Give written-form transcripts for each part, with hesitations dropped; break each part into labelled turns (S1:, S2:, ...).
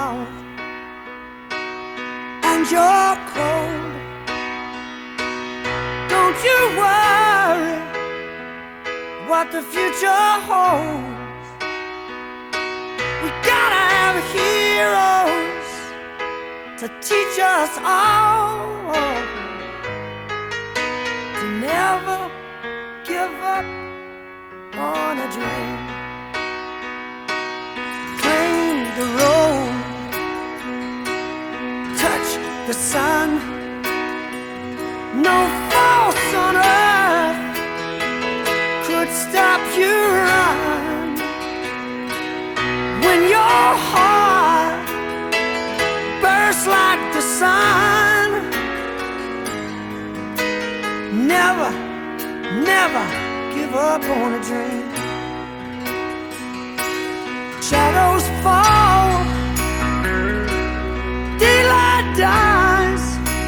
S1: out and you're cold. Don't you worry what the future holds. We gotta have heroes to teach us all to never give up on a dream. Claim the road, touch the sun. No force on earth could stop you run. When your heart bursts like the sun, never, never give up on a dream. Shadows fall, daylight dies.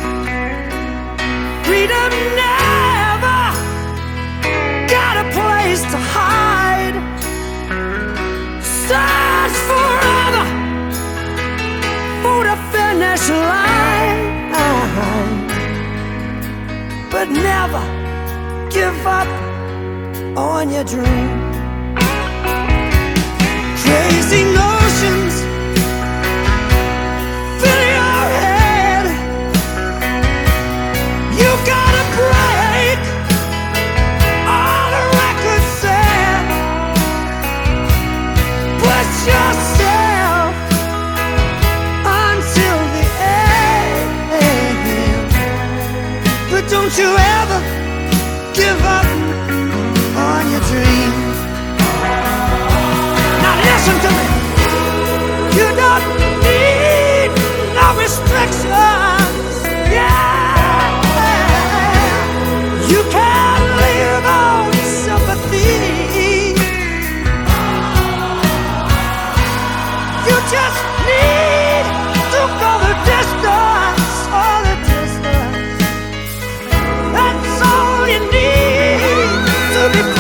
S1: Freedom never got a place to hide. Search forever for the finish line, but never give up on your dream. Crazy notions fill your head. You gotta break all the records set. Push yourself until the end, but don't you ever give up on your dream. Now listen to me. You don't need no restrictions. Yeah, you can live on sympathy. You just need to go the distance, all the distance. That's all you need to be